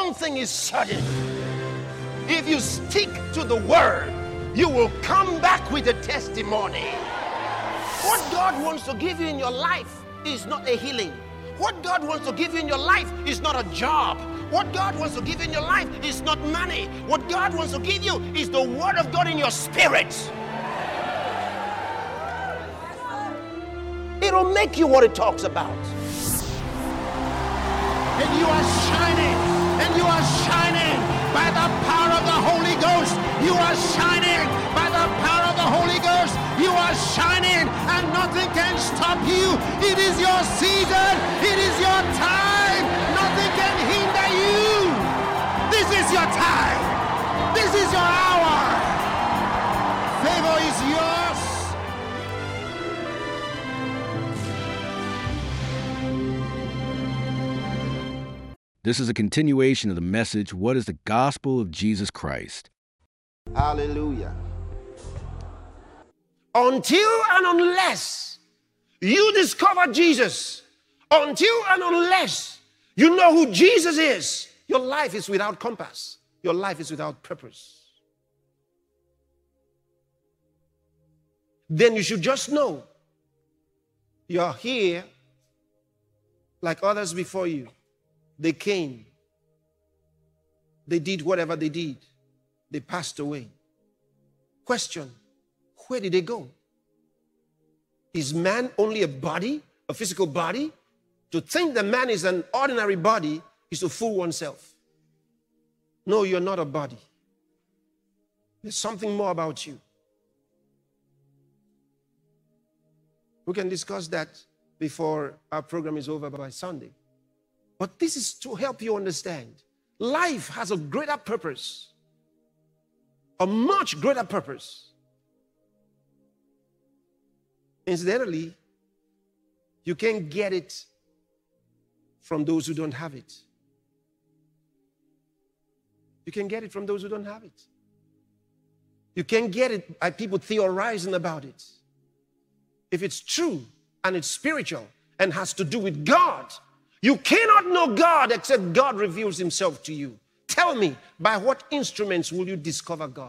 one thing is certain. If you stick to the word, you will come back with a testimony. What God wants to give you in your life is not a healing. What God wants to give you in your life is not a job. What God wants to give you in your life is not money. What God wants to give you is the word of God in your spirit. It'll make you what it talks about. And you are shining. And you are shining by the power of the Holy Ghost. You are shining by the power of the Holy Ghost. You are shining and nothing can stop you. It is your season. It is your time. Nothing can hinder you. This is your time. This is your hour. Favor is yours. This is a continuation of the message, What is the Gospel of Jesus Christ? Hallelujah. Until and unless you discover Jesus, until and unless you know who Jesus is, your life is without compass. Your life is without purpose. Then you should just know you're here like others before you. They came. They did whatever they did. They passed away. Question, where did they go? Is man only a body, a physical body? To think that man is an ordinary body is to fool oneself. No, you're not a body. There's something more about you. We can discuss that before our program is over by Sunday. But this is to help you understand. Life has a greater purpose. A much greater purpose. Incidentally, you can't get it from those who don't have it. You can get it from those who don't have it. You can't get it by people theorizing about it. If it's true and it's spiritual and has to do with God, you cannot know God except God reveals himself to you. Tell me, by what instruments will you discover God?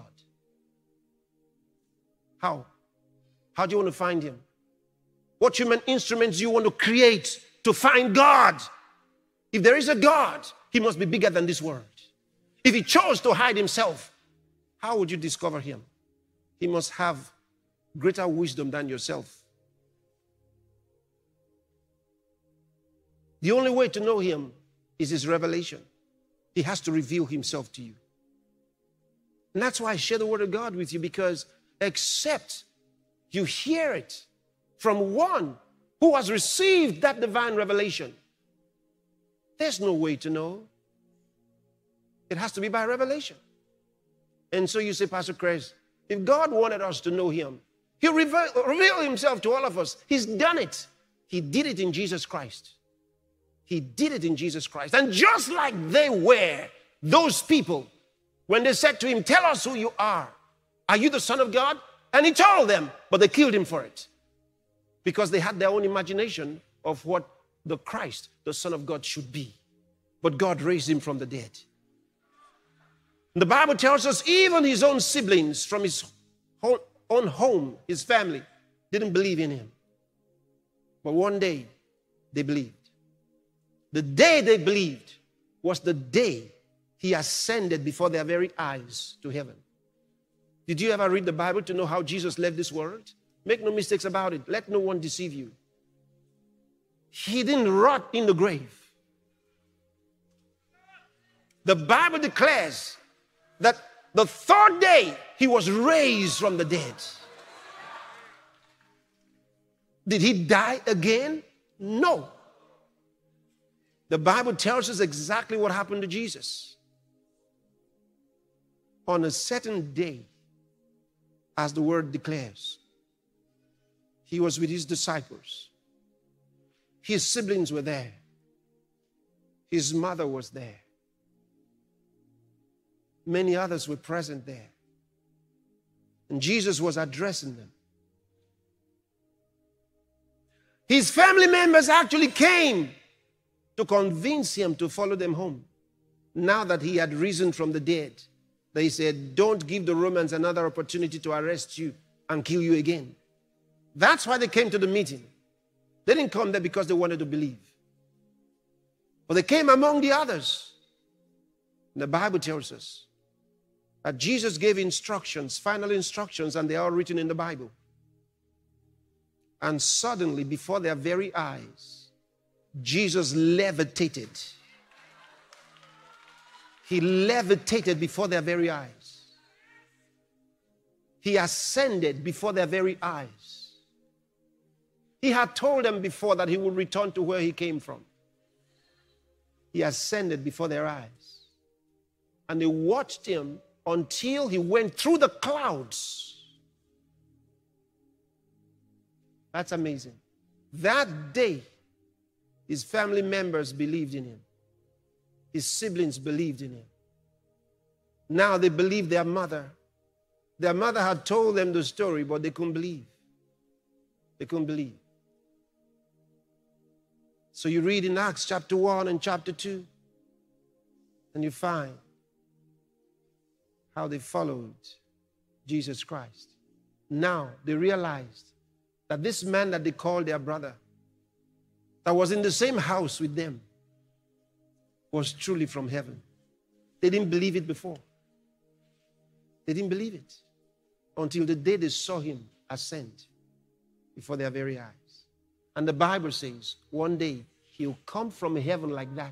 How? How do you want to find him? What human instruments do you want to create to find God? If there is a God, he must be bigger than this world. If he chose to hide himself, how would you discover him? He must have greater wisdom than yourself. The only way to know him is his revelation. He has to reveal himself to you. And that's why I share the word of God with you, because except you hear it from one who has received that divine revelation, there's no way to know. It has to be by revelation. And so you say, Pastor Chris, if God wanted us to know him, he'll reveal himself to all of us. He's done it. He did it in Jesus Christ. He did it in Jesus Christ. And just like they were, those people, when they said to him, tell us who you are. Are you the Son of God? And he told them, but they killed him for it. Because they had their own imagination of what the Christ, the Son of God, should be. But God raised him from the dead. The Bible tells us even his own siblings from his own home, his family, didn't believe in him. But one day, they believed. The day they believed was the day he ascended before their very eyes to heaven. Did you ever read the Bible to know how Jesus left this world? Make no mistakes about it. Let no one deceive you. He didn't rot in the grave. The Bible declares that the third day he was raised from the dead. Did he die again? No. The Bible tells us exactly what happened to Jesus. On a certain day, as the word declares, he was with his disciples. His siblings were there. His mother was there. Many others were present there. And Jesus was addressing them. His family members actually came to convince him to follow them home. now that he had risen from the dead, they said, don't give the Romans another opportunity to arrest you and kill you again. That's why they came to the meeting. They didn't come there because they wanted to believe. But they came among the others. And the Bible tells us that Jesus gave instructions, final instructions, and they are all written in the Bible. And suddenly, before their very eyes, Jesus levitated. He levitated before their very eyes. He ascended before their very eyes. He had told them before that he would return to where he came from. He ascended before their eyes. And they watched him until he went through the clouds. That's amazing. That day, his family members believed in him. His siblings believed in him. Now they believe their mother. Their mother had told them the story, but they couldn't believe. They couldn't believe. So you read in Acts chapter 1 and chapter 2, and you find how they followed Jesus Christ. Now they realized that this man that they called their brother, that was in the same house with them, was truly from heaven. They didn't believe it before. They didn't believe it until the day they saw him ascend before their very eyes. And the Bible says one day he'll come from heaven like that.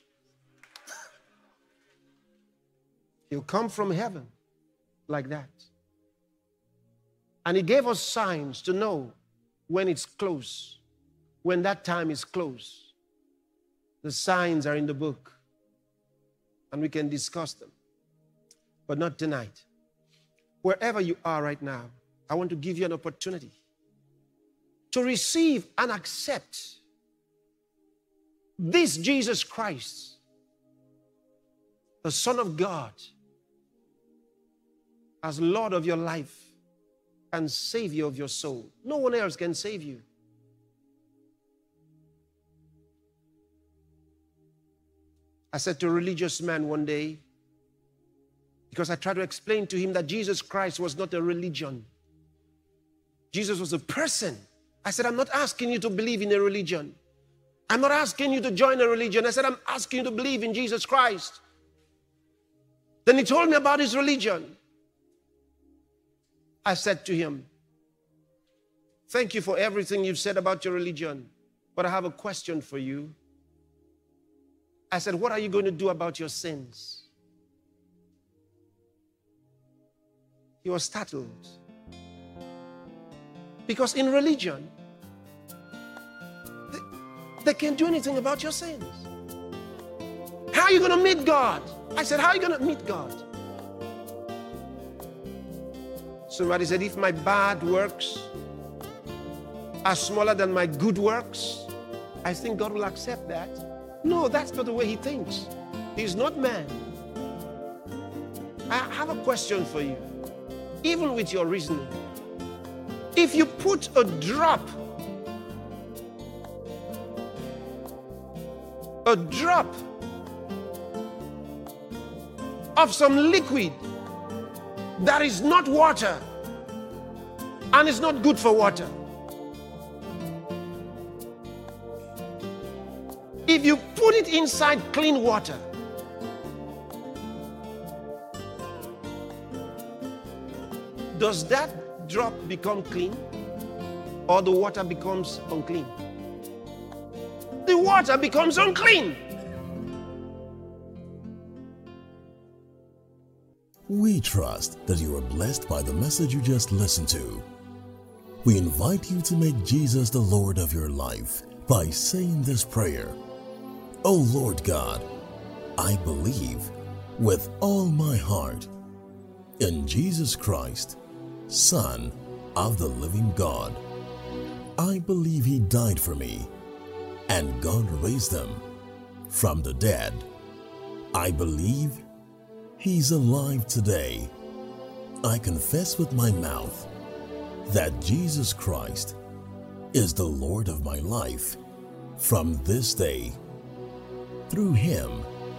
He'll come from heaven like that. And he gave us signs to know when it's close, when that time is close. The signs are in the book, and we can discuss them, but not tonight. Wherever you are right now, I want to give you an opportunity to receive and accept this Jesus Christ, the Son of God, as Lord of your life and Savior of your soul. No one else can save you. I said to a religious man one day, because I tried to explain to him that Jesus Christ was not a religion. Jesus was a person. I said, I'm not asking you to believe in a religion. I'm not asking you to join a religion. I said, I'm asking you to believe in Jesus Christ. Then he told me about his religion. I said to him, thank you for everything you've said about your religion, but I have a question for you. I said, what are you going to do about your sins? He was startled. Because in religion, they can't do anything about your sins. How are you going to meet God? I said, how are you going to meet God? Somebody said, if my bad works are smaller than my good works, I think God will accept that. No, that's not the way he thinks. He's not man. I have a question for you. Even with your reasoning, if you put a drop of some liquid that is not water and is not good for water, if you put it inside clean water, does that drop become clean, or the water becomes unclean? The water becomes unclean. We trust that you are blessed by the message you just listened to. We invite you to make Jesus the Lord of your life by saying this prayer. Oh Lord God, I believe with all my heart in Jesus Christ, Son of the living God. I believe he died for me, and God raised him from the dead. I believe he's alive today. I confess with my mouth that Jesus Christ is the Lord of my life from this day. Through him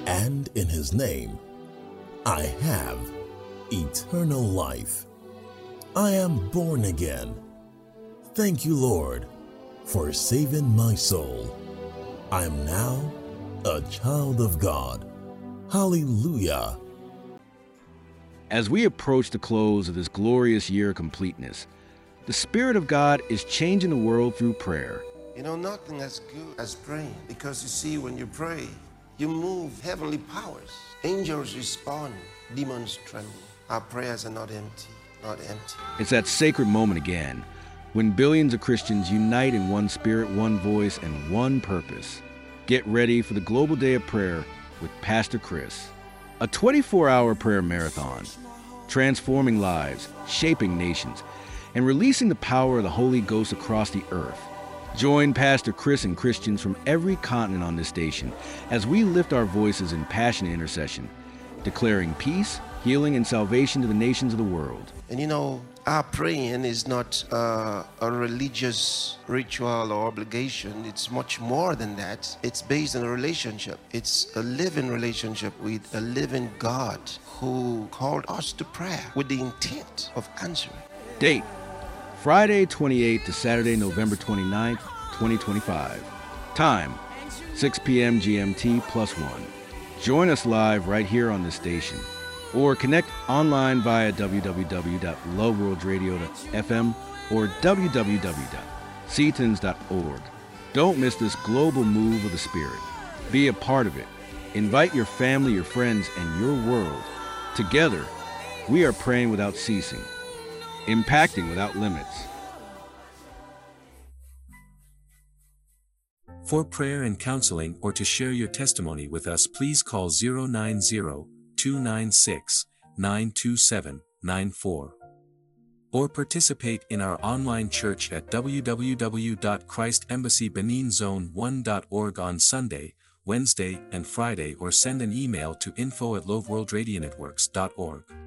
and in His name, I have eternal life. I am born again. Thank you, Lord, for saving my soul. I am now a child of God. Hallelujah. As we approach the close of this glorious year of completeness, the Spirit of God is changing the world through prayer. You know, nothing as good as praying, because you see, when you pray, you move heavenly powers. Angels respond, demons tremble. Our prayers are not empty, not empty. It's that sacred moment again, when billions of Christians unite in one spirit, one voice, and one purpose. Get ready for the Global Day of Prayer with Pastor Chris. A 24-hour prayer marathon, transforming lives, shaping nations, and releasing the power of the Holy Ghost across the earth. Join Pastor Chris and Christians from every continent on this station as we lift our voices in passionate intercession, declaring peace, healing, and salvation to the nations of the world. And you know, our praying is not a religious ritual or obligation. It's much more than that. It's based on a relationship. It's a living relationship with a living God who called us to prayer with the intent of answering. Date: Friday 28th to Saturday, November 29th, 2025. Time: 6 p.m. GMT +1. Join us live right here on this station, or connect online via www.loveworldradio.fm or www.ctons.org. Don't miss this global move of the Spirit. Be a part of it. Invite your family, your friends, and your world. Together, we are praying without ceasing, impacting without limits. For prayer and counseling or to share your testimony with us, please call 090-296-92794. Or participate in our online church at www.christembassybeninzone1.org on Sunday, Wednesday, and Friday, or send an email to info@loveworldradionetworks.org.